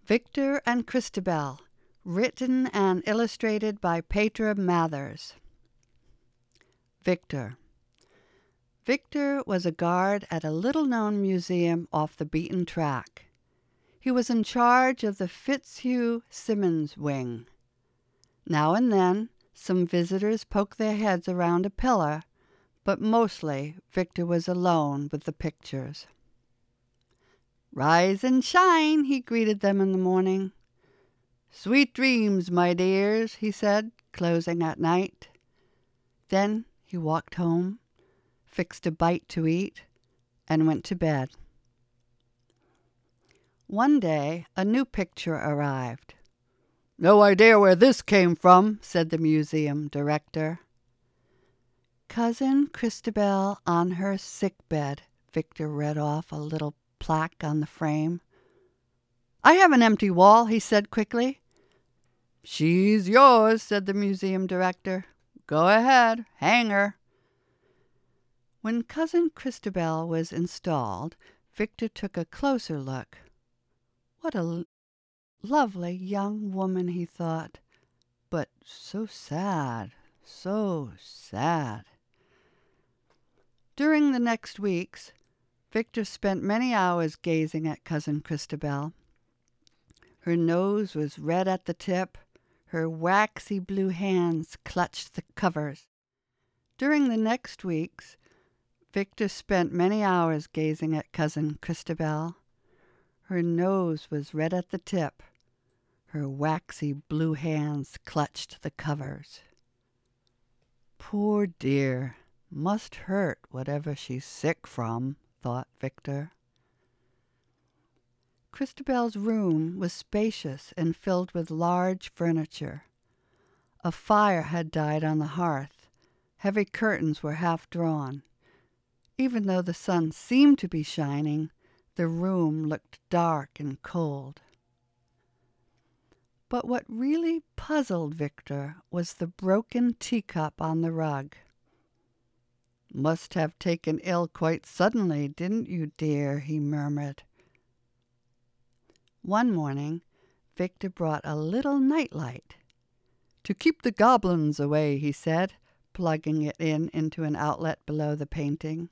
Victor and Christabel, written and illustrated by Petra Mathers. Victor. Victor was a guard at a little-known museum off the beaten track. He was in charge of the Fitzhugh Simmons wing. Now and then, some visitors poked their heads around a pillar, but mostly Victor was alone with the pictures. "Rise and shine," he greeted them in the morning. "Sweet dreams, my dears," he said, closing at night. Then he walked home, fixed a bite to eat, and went to bed. One day, a new picture arrived. "No idea where this came from," said the museum director. "Cousin Christabel on her sickbed," Victor read off a little plaque on the frame. "I have an empty wall," he said quickly. "She's yours," said the museum director. "Go ahead, hang her." When Cousin Christabel was installed, Victor took a closer look. What a lovely young woman, he thought, but so sad, so sad. During the next weeks, Victor spent many hours gazing at Cousin Christabel. Her nose was red at the tip. Her waxy blue hands clutched the covers. During the next weeks, Victor spent many hours gazing at Cousin Christabel. Her nose was red at the tip. Her waxy blue hands clutched the covers. Poor dear, must hurt whatever she's sick from, thought Victor. Christabel's room was spacious and filled with large furniture. A fire had died on the hearth. Heavy curtains were half drawn. Even though the sun seemed to be shining, the room looked dark and cold. But what really puzzled Victor was the broken teacup on the rug. "Must have taken ill quite suddenly, didn't you, dear?" he murmured. One morning, Victor brought a little nightlight. "To keep the goblins away," he said, plugging it into an outlet below the painting.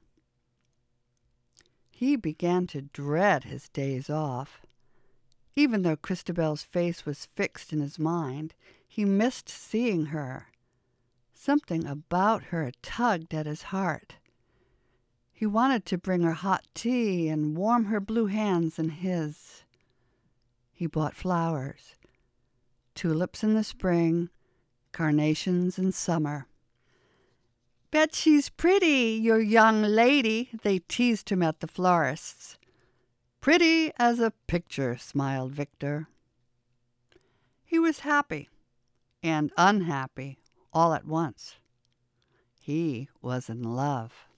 He began to dread his days off. Even though Christabel's face was fixed in his mind, he missed seeing her. Something about her tugged at his heart. He wanted to bring her hot tea and warm her blue hands in his. He bought flowers, tulips in the spring, carnations in summer. "Bet she's pretty, your young lady," they teased him at the florist's. "Pretty as a picture," smiled Victor. He was happy and unhappy all at once. He was in love.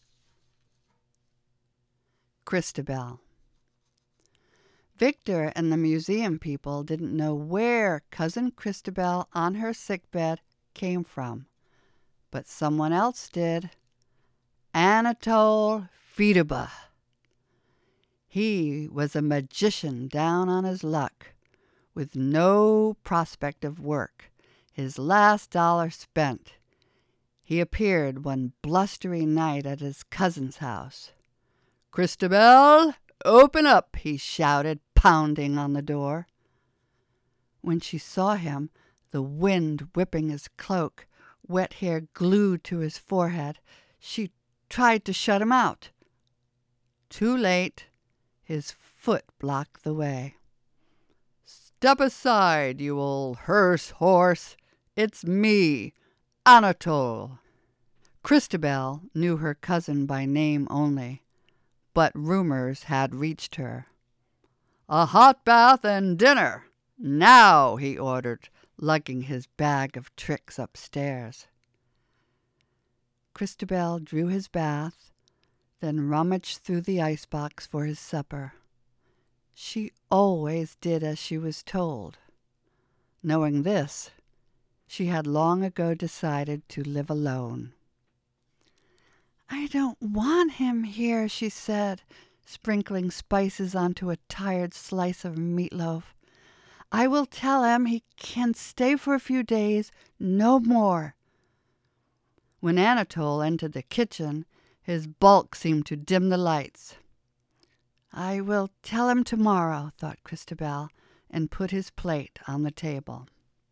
Christabel. Victor and the museum people didn't know where Cousin Christabel on her sickbed came from, but someone else did. Anatole Friedeba. He was a magician down on his luck, with no prospect of work, his last dollar spent. He appeared one blustery night at his cousin's house. "Christabel, open up," he shouted, pounding on the door. When she saw him, the wind whipping his cloak, wet hair glued to his forehead, she tried to shut him out. Too late. His foot blocked the way. "Step aside, you old hearse horse. It's me, Anatole." Christabel knew her cousin by name only, but rumors had reached her. "A hot bath and dinner, now," he ordered, lugging his bag of tricks upstairs. Christabel drew his bath, then rummaged through the icebox for his supper. She always did as she was told. Knowing this, she had long ago decided to live alone. "I don't want him here," she said, sprinkling spices onto a tired slice of meatloaf. I will tell him he can stay for a few days, no more." When Anatole entered the kitchen, his bulk seemed to dim the lights. "I will tell him tomorrow," thought Christabel, and put his plate on the table.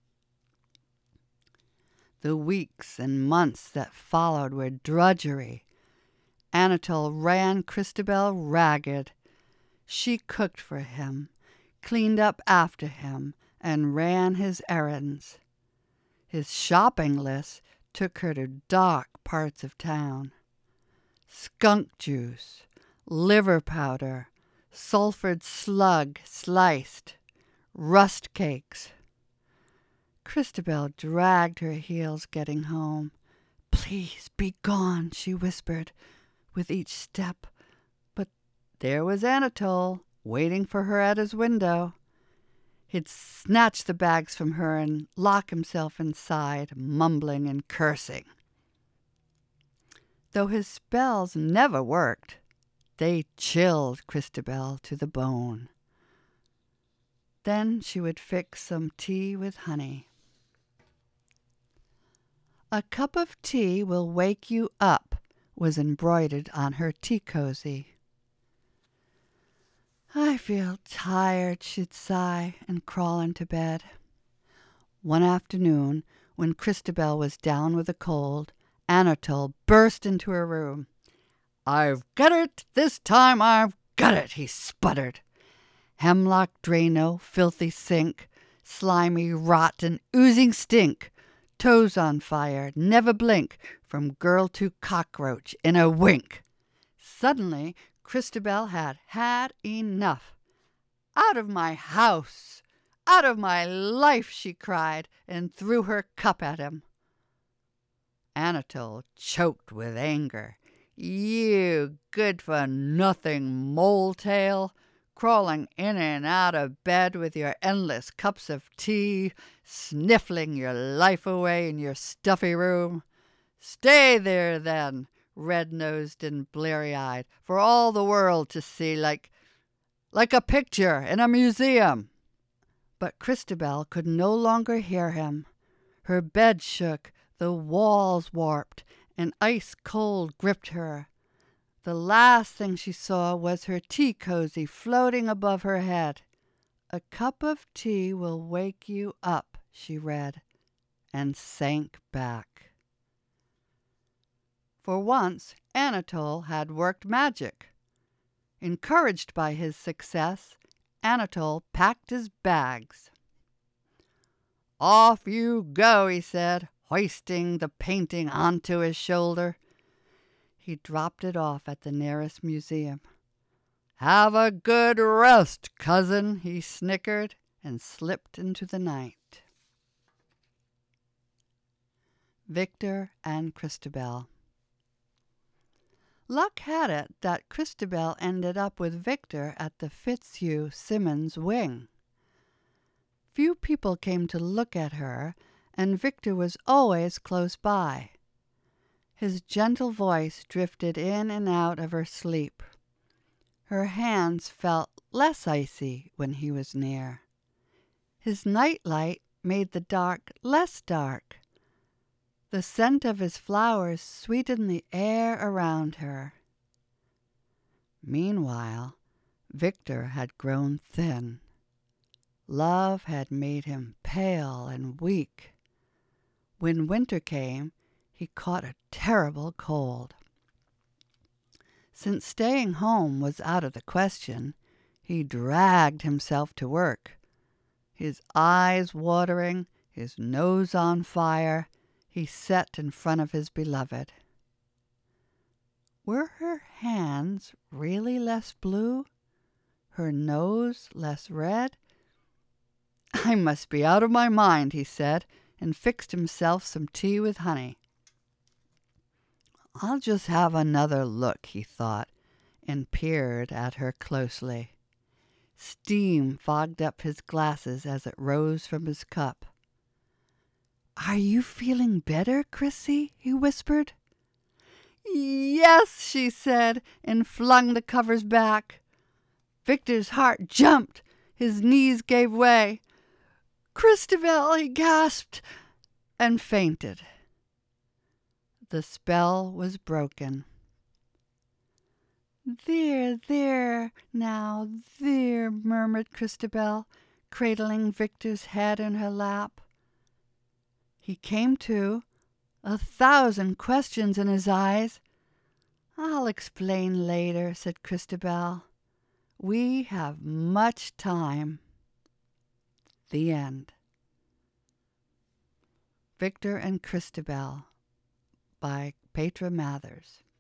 The weeks and months that followed were drudgery. Anatole ran Christabel ragged. She cooked for him, cleaned up after him, and ran his errands. His shopping list took her to dark parts of town. Skunk juice, liver powder, sulfured slug sliced, rust cakes. Christabel dragged her heels getting home. "Please be gone," she whispered with each step. But there was Anatole, waiting for her at his window. He'd snatch the bags from her and lock himself inside, mumbling and cursing. Though his spells never worked, they chilled Christabel to the bone. Then she would fix some tea with honey. "A cup of tea will wake you up," was embroidered on her tea cozy. "I feel tired," she'd sigh and crawl into bed. One afternoon, when Christabel was down with a cold, Anatole burst into her room. "I've got it! This time I've got it!" he sputtered. Hemlock Drano, filthy sink, slimy rot and oozing stink, toes on fire, never blink, from girl to cockroach in a wink. Suddenly, Christabel had had enough. "Out of my house! Out of my life!" she cried, and threw her cup at him. Anatole choked with anger. "You good-for-nothing mole-tail, crawling in and out of bed with your endless cups of tea, sniffling your life away in your stuffy room. Stay there, then, red-nosed and bleary-eyed, for all the world to see, like a picture in a museum." But Christabel could no longer hear him. Her bed shook, the walls warped, and ice cold gripped her. The last thing she saw was her tea cozy floating above her head. "A cup of tea will wake you up," she read, and sank back. For once, Anatole had worked magic. Encouraged by his success, Anatole packed his bags. "Off you go," he said, hoisting the painting onto his shoulder. He dropped it off at the nearest museum. "Have a good rest, cousin," he snickered, and slipped into the night. Victor and Christabel. Luck had it that Christabel ended up with Victor at the Fitzhugh Simmons wing. Few people came to look at her, and Victor was always close by. His gentle voice drifted in and out of her sleep. Her hands felt less icy when he was near. His nightlight made the dark less dark. The scent of his flowers sweetened the air around her. Meanwhile, Victor had grown thin. Love had made him pale and weak. When winter came, he caught a terrible cold. Since staying home was out of the question, he dragged himself to work. His eyes watering, his nose on fire, he sat in front of his beloved. Were her hands really less blue? Her nose less red? "I must be out of my mind," he said, and fixed himself some tea with honey. "I'll just have another look," he thought, and peered at her closely. Steam fogged up his glasses as it rose from his cup. "Are you feeling better, Chrissy?" he whispered. "Yes," she said, and flung the covers back. Victor's heart jumped. His knees gave way. Christabel, he gasped and fainted. The spell was broken. There, now, there, murmured Christabel, cradling Victor's head in her lap. He came to, 1,000 questions in his eyes. I'll explain later, said Christabel. We have much time. The end. Victor and Christabel by Petra Mathers.